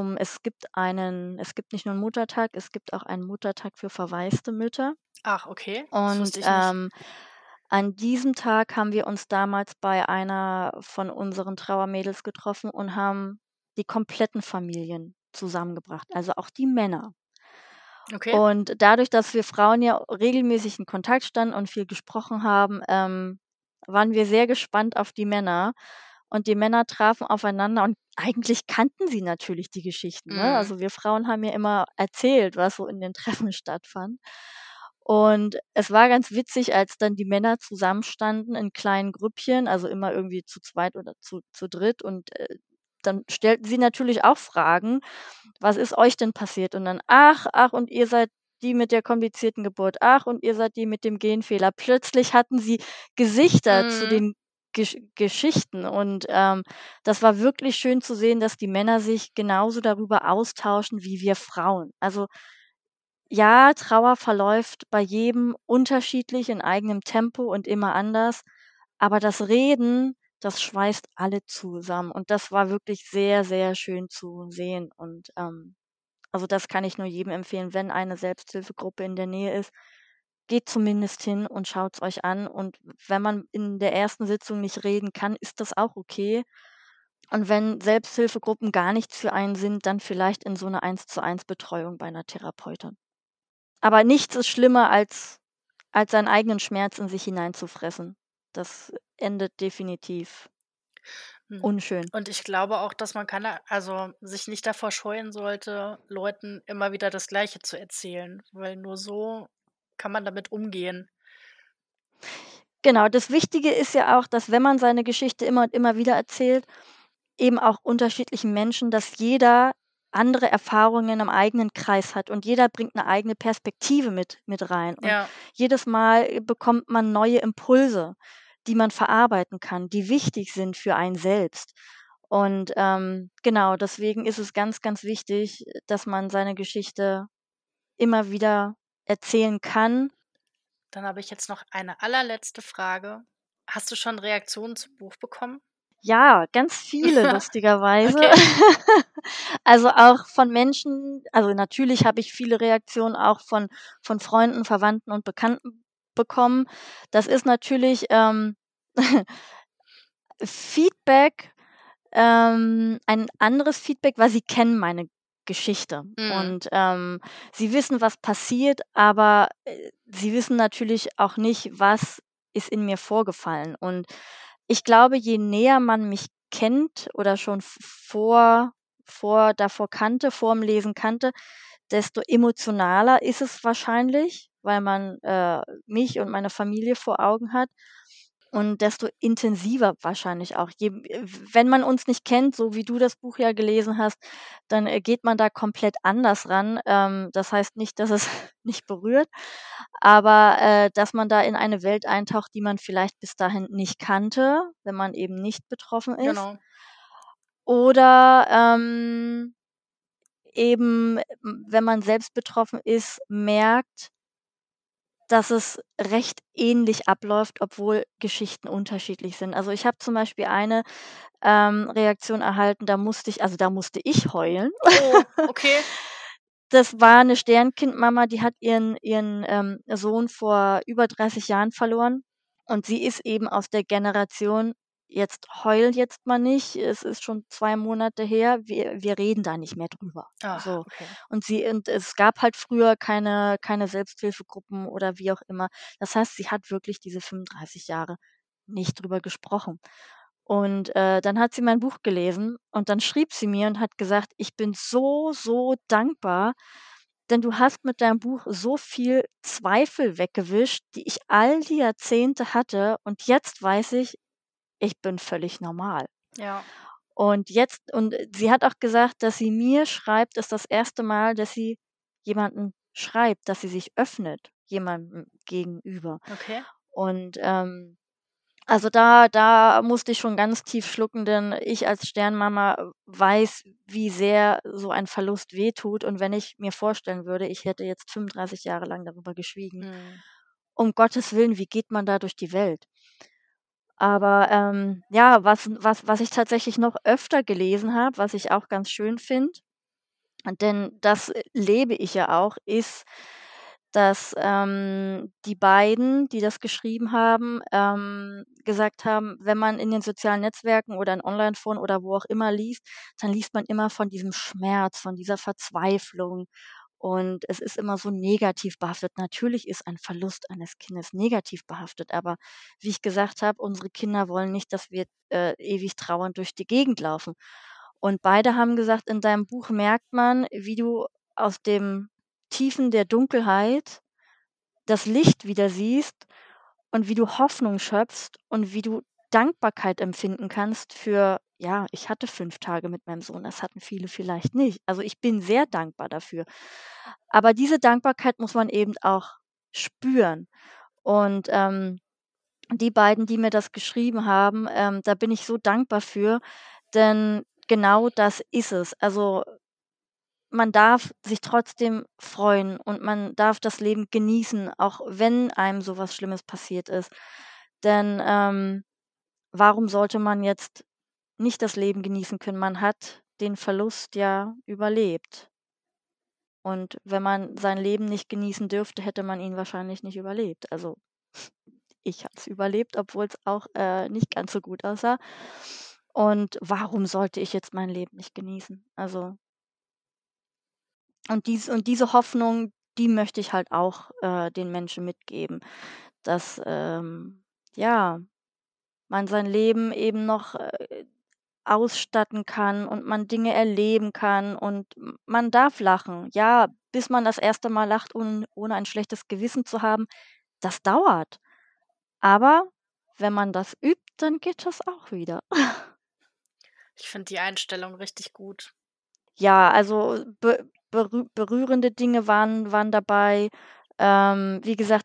es gibt nicht nur 'n Muttertag, es gibt auch einen Muttertag für verwaiste Mütter. Ach, okay, das Und, wusste ich nicht. an diesem Tag haben wir uns damals bei einer von unseren Trauermädels getroffen und haben die kompletten Familien zusammengebracht, also auch die Männer. Okay. Und dadurch, dass wir Frauen ja regelmäßig in Kontakt standen und viel gesprochen haben, waren wir sehr gespannt auf die Männer. Und die Männer trafen aufeinander und eigentlich kannten sie natürlich die Geschichten, ne? Mhm. Also, wir Frauen haben ja immer erzählt, was so in den Treffen stattfand. Und es war ganz witzig, als dann die Männer zusammenstanden in kleinen Grüppchen, also immer irgendwie zu zweit oder zu dritt und, dann stellten sie natürlich auch Fragen: „Was ist euch denn passiert?" Und dann: „Ach, und ihr seid die mit der komplizierten Geburt. Ach, und ihr seid die mit dem Genfehler." Plötzlich hatten sie Gesichter zu Mhm. den Geschichten und, das war wirklich schön zu sehen, dass die Männer sich genauso darüber austauschen wie wir Frauen. Also, ja, Trauer verläuft bei jedem unterschiedlich in eigenem Tempo und immer anders, aber das Reden, das schweißt alle zusammen und das war wirklich sehr, sehr schön zu sehen und, also, das kann ich nur jedem empfehlen, wenn eine Selbsthilfegruppe in der Nähe ist, geht zumindest hin und schaut's euch an und wenn man in der ersten Sitzung nicht reden kann, ist das auch okay. Und wenn Selbsthilfegruppen gar nichts für einen sind, dann vielleicht in so 'ne Eins-zu-eins Betreuung bei 'ner Therapeutin. Aber nichts ist schlimmer als seinen eigenen Schmerz in sich hineinzufressen. Das endet definitiv Mhm. unschön. Und ich glaube auch, dass man also, sich nicht davor scheuen sollte, Leuten immer wieder das Gleiche zu erzählen, weil nur so kann man damit umgehen. Genau, das Wichtige ist ja auch, dass wenn man seine Geschichte immer und immer wieder erzählt, eben auch unterschiedlichen Menschen, dass jeder andere Erfahrungen im eigenen Kreis hat und jeder bringt eine eigene Perspektive mit rein. Und Ja. jedes Mal bekommt man neue Impulse, die man verarbeiten kann, die wichtig sind für einen selbst. Und, genau, deswegen ist es ganz, ganz wichtig, dass man seine Geschichte immer wieder erzählen kann. Dann habe ich jetzt noch eine allerletzte Frage. Hast du schon Reaktionen zum Buch bekommen? Ja, ganz viele lustigerweise. Okay. Also, auch von Menschen, also, natürlich habe ich viele Reaktionen auch von Freunden, Verwandten und Bekannten bekommen. Das ist natürlich, Feedback, ein anderes Feedback, weil sie kennen meine Geschichte Mhm. und, sie wissen, was passiert, aber, sie wissen natürlich auch nicht, was ist in mir vorgefallen. Und ich glaube, je näher man mich kennt oder schon davor kannte, vorm Lesen kannte, desto emotionaler ist es wahrscheinlich, weil man, mich und meine Familie vor Augen hat. Und desto intensiver wahrscheinlich auch. Wenn man uns nicht kennt, so wie du das Buch ja gelesen hast, dann, geht man da komplett anders ran. Das heißt nicht, dass es nicht berührt, aber, dass man da in eine Welt eintaucht, die man vielleicht bis dahin nicht kannte, wenn man eben nicht betroffen ist. Genau. Oder, eben, wenn man selbst betroffen ist, merkt, dass es recht ähnlich abläuft, obwohl Geschichten unterschiedlich sind. Also, ich habe zum Beispiel eine, Reaktion erhalten, da musste ich heulen. Oh, okay. Das war 'ne Sternkind-Mama, die hat ihren, Sohn vor über 30 Jahren verloren und sie ist eben aus der Generation: „Jetzt heul jetzt mal nicht, es ist schon 2 Monate her, wir reden da nicht mehr drüber." Ah, So. okay. Und es gab halt früher keine Selbsthilfegruppen oder wie auch immer. Das heißt, sie hat wirklich diese 35 Jahre nicht drüber gesprochen. Und, dann hat sie mein Buch gelesen und dann schrieb sie mir und hat gesagt: „Ich bin so, so dankbar, denn du hast mit deinem Buch so viel Zweifel weggewischt, die ich all die Jahrzehnte hatte und jetzt weiß ich, ich bin völlig normal." Ja. Und sie hat auch gesagt, dass sie mir schreibt, ist das erste Mal, dass sie jemanden schreibt, dass sie sich öffnet jemandem gegenüber. Okay. Und, also, da musste ich schon ganz tief schlucken, denn ich als Sternmama weiß, wie sehr so ein Verlust wehtut. Und wenn ich mir vorstellen würde, ich hätte jetzt 35 Jahre lang darüber geschwiegen, Mhm. um Gottes Willen, wie geht man da durch die Welt? Aber, ja, was ich tatsächlich noch öfter gelesen habe, was ich auch ganz schön finde, denn das lebe ich ja auch, ist, dass, die beiden, die das geschrieben haben, gesagt haben, wenn man in den sozialen Netzwerken oder in Onlineforen oder wo auch immer liest, dann liest man immer von diesem Schmerz, von dieser Verzweiflung und es ist immer so negativ behaftet. Natürlich ist ein Verlust eines Kindes negativ behaftet, aber wie ich gesagt habe, unsere Kinder wollen nicht, dass wir, ewig trauernd durch die Gegend laufen. Und beide haben gesagt, in deinem Buch merkt man, wie du aus dem Tiefen der Dunkelheit das Licht wieder siehst und wie du Hoffnung schöpfst und wie du Dankbarkeit empfinden kannst für, ja, ich hatte 5 Tage mit meinem Sohn, das hatten viele vielleicht nicht. Also, ich bin sehr dankbar dafür. Aber diese Dankbarkeit muss man eben auch spüren. Und, die beiden, die mir das geschrieben haben, da bin ich so dankbar für, denn genau das ist es. Also, man darf sich trotzdem freuen und man darf das Leben genießen, auch wenn einem so was Schlimmes passiert ist. Denn, warum sollte man jetzt nicht das Leben genießen können? Man hat den Verlust ja überlebt. Und wenn man sein Leben nicht genießen dürfte, hätte man ihn wahrscheinlich nicht überlebt. Also, ich habe es überlebt, obwohl es auch, nicht ganz so gut aussah. Und warum sollte ich jetzt mein Leben nicht genießen? Also, und diese Hoffnung, die möchte ich halt auch, den Menschen mitgeben, dass, ja, man sein Leben eben noch, ausstatten kann und man Dinge erleben kann und man darf lachen. Ja, bis man das erste Mal lacht, ohne ein schlechtes Gewissen zu haben, das dauert. Aber wenn man das übt, dann geht das auch wieder. Ich finde die Einstellung richtig gut. Ja, also berührende Dinge waren dabei. Wie gesagt,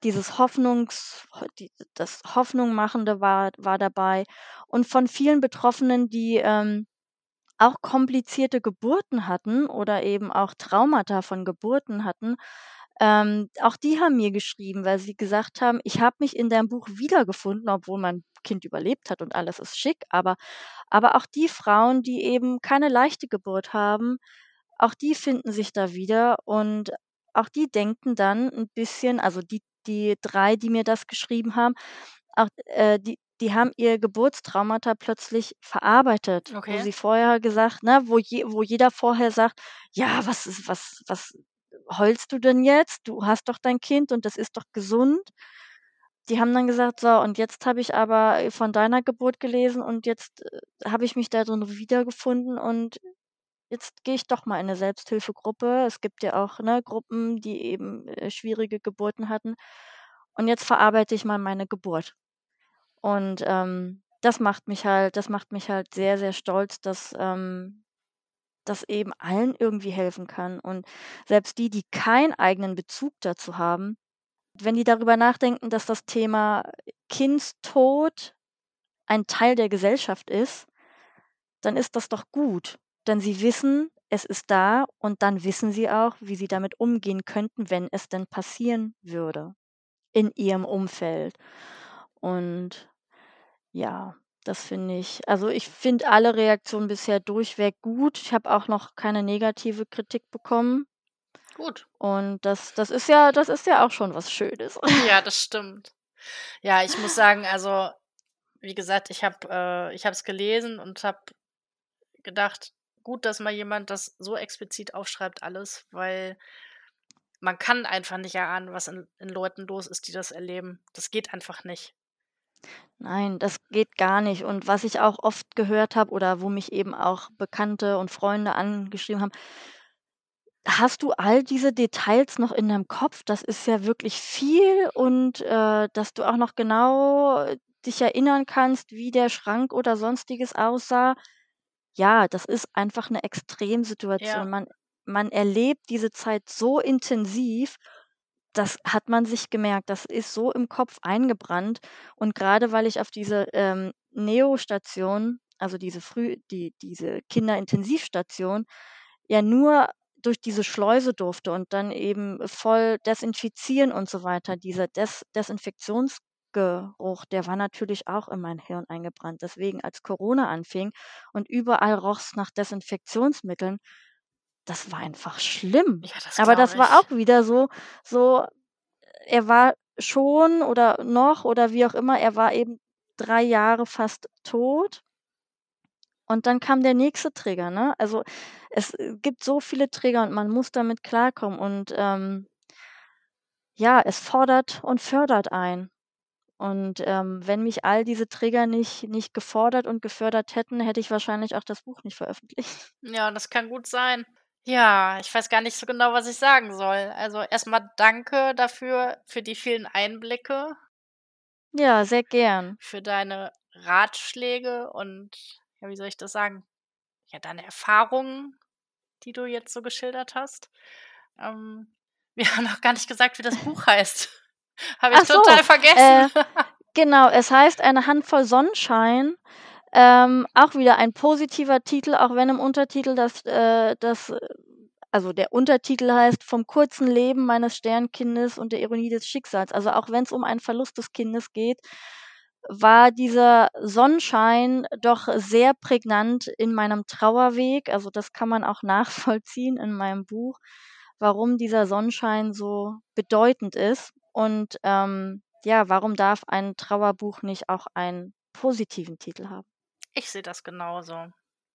das Hoffnung-Machende war dabei. Und von vielen Betroffenen, die, auch komplizierte Geburten hatten oder eben auch Traumata von Geburten hatten, auch die haben mir geschrieben, weil sie gesagt haben: „Ich habe mich in deinem Buch wiedergefunden, obwohl mein Kind überlebt hat und alles ist schick." Aber auch die Frauen, die eben keine leichte Geburt haben, auch die finden sich da wieder und auch die denken dann ein bisschen, also die 3, die mir das geschrieben haben, auch, die haben ihr Geburtstraumata plötzlich verarbeitet, wo Okay. sie vorher gesagt, ne, wo jeder vorher sagt: „Ja, was heulst du denn jetzt? Du hast doch dein Kind und das ist doch gesund." Die haben dann gesagt: „So, und jetzt habe ich aber, von deiner Geburt gelesen und jetzt, habe ich mich da drin wiedergefunden und jetzt gehe ich doch mal in 'ne Selbsthilfegruppe." Es gibt ja auch, ne, Gruppen, die eben, schwierige Geburten hatten. Und jetzt verarbeite ich mal meine Geburt. Und, das macht mich halt sehr, sehr stolz, dass, das eben allen irgendwie helfen kann. Und selbst die, die keinen eigenen Bezug dazu haben, wenn die darüber nachdenken, dass das Thema Kindstod ein Teil der Gesellschaft ist, dann ist das doch gut. Denn sie wissen, es ist da und dann wissen sie auch, wie sie damit umgehen könnten, wenn es denn passieren würde in ihrem Umfeld. Und ja, das finde ich, also, ich finde alle Reaktionen bisher durchweg gut. Ich habe auch noch keine negative Kritik bekommen Gut. und das ist ja auch schon was Schönes. Ja, das stimmt. Ja, ich muss sagen, also, wie gesagt, ich habe es gelesen und habe gedacht: „Gut, dass mal jemand das so explizit aufschreibt alles“, weil man kann einfach nicht erahnen, was in Leuten los ist, die das erleben. Das geht einfach nicht. Nein, das geht gar nicht. Und was ich auch oft gehört habe oder wo mich eben auch Bekannte und Freunde angeschrieben haben: „Hast du all diese Details noch in deinem Kopf? Das ist ja wirklich viel und, dass du auch noch genau dich erinnern kannst, wie der Schrank oder Sonstiges aussah." Ja, das ist einfach 'ne Ja, Extremsituation. Man erlebt diese Zeit so intensiv, das hat man sich gemerkt. Das ist so im Kopf eingebrannt. Und grade weil ich auf diese, Neo-Station, also diese Kinderintensivstation, ja nur durch diese Schleuse durfte und dann eben voll desinfizieren und so weiter. Dieser Desinfektionsgeruch, der war natürlich auch in mein Hirn eingebrannt. Deswegen, als Corona anfing und überall roch's nach Desinfektionsmitteln, das war einfach schlimm. ja, das Aber das glaube war ich. auch wieder so, er war schon oder noch oder wie auch immer, er war eben 3 Jahre fast tot und dann kam der nächste Trigger, ne? Also, es, gibt so viele Trigger und man muss damit klarkommen und, ja, es fordert und fördert einen. Und, wenn mich all diese Trigger nicht gefordert und gefördert hätten, hätte ich wahrscheinlich auch das Buch nicht veröffentlicht. Ja, das kann gut sein. Ja, ich weiß gar nicht so genau, was ich sagen soll. Also, erstmal danke dafür für die vielen Einblicke, Ja, sehr gern. für deine Ratschläge und, ja, wie soll ich das sagen? Ja, deine Erfahrungen, die du jetzt so geschildert hast. Ähm, wir haben noch gar nicht gesagt, wie das Buch heißt. Habe ich Ach so, total vergessen. äh, genau, es heißt „Eine Handvoll Sonnenschein." Auch wieder ein positiver Titel, auch wenn im Untertitel also der Untertitel heißt „Vom kurzen Leben meines Sternkindes und der Ironie des Schicksals." Also, auch wenn es um einen Verlust des Kindes geht, war dieser Sonnenschein doch sehr prägnant in meinem Trauerweg. Also, das kann man auch nachvollziehen in meinem Buch, warum dieser Sonnenschein so bedeutend ist. Und, ja, warum darf ein Trauerbuch nicht auch einen positiven Titel haben? Ich sehe das genauso.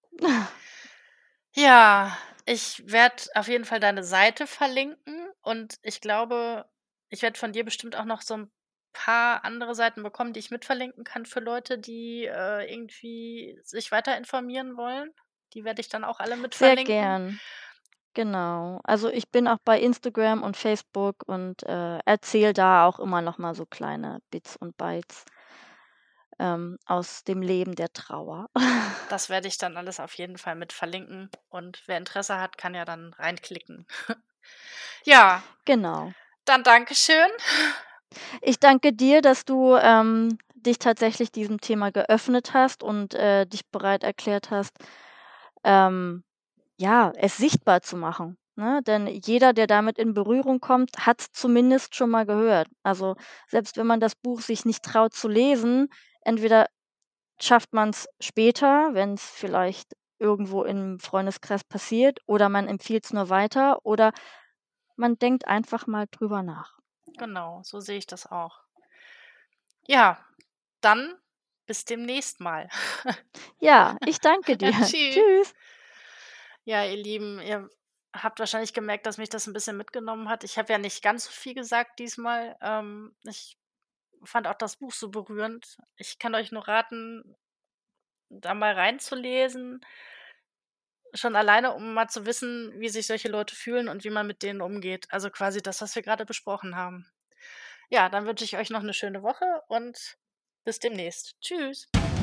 Ja, ich werde auf jeden Fall deine Seite verlinken und ich glaube, ich werde von dir bestimmt auch noch so ein paar andere Seiten bekommen, die ich mitverlinken kann für Leute, die, irgendwie sich weiter informieren wollen. Die werde ich dann auch alle Sehr mitverlinken. gern, genau. Also, ich bin auch bei Instagram und Facebook und, erzähle da auch immer noch mal so kleine Bits und Bytes. aus dem Leben der Trauer. Das werde ich dann alles auf jeden Fall mit verlinken und wer Interesse hat, kann ja dann reinklicken. Ja, Genau. dann Dankeschön. Ich danke dir, dass du, dich tatsächlich diesem Thema geöffnet hast und, dich bereit erklärt hast, ähm, ja, es sichtbar zu machen, ne? Denn jeder, der damit in Berührung kommt, hat's zumindest schon mal gehört. Also, selbst wenn man das Buch sich nicht traut zu lesen, entweder schafft man's später, wenn's vielleicht irgendwo im Freundeskreis passiert, oder man empfiehlt es nur weiter, oder man denkt einfach mal drüber nach. Genau, so sehe ich das auch. Ja, dann bis demnächst mal. Ja, ich danke dir. Tschü Tschüss. Ja, ihr Lieben, ihr habt wahrscheinlich gemerkt, dass mich das ein bisschen mitgenommen hat. Ich habe ja nicht ganz so viel gesagt diesmal. Ich fand auch das Buch so berührend. Ich kann euch nur raten, da mal reinzulesen, schon alleine, um mal zu wissen, wie sich solche Leute fühlen und wie man mit denen umgeht. Also, quasi das, was wir gerade besprochen haben. Ja, dann wünsche ich euch noch eine schöne Woche und bis demnächst. Tschüss.